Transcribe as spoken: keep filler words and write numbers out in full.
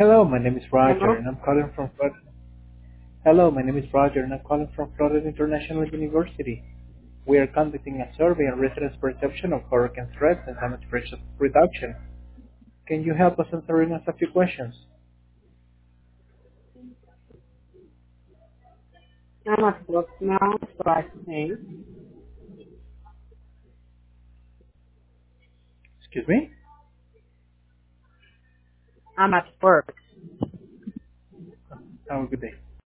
Hello, my name is Roger, Hello? and I'm calling from Florida. Hello, my name is Roger, and I'm calling from Florida International University. We are conducting a survey on residents' perception of hurricane threats and damage pre- reduction. Can you help us answering us a few questions? I'm at work now, so I think. Excuse me? I'm at work. Have a good day.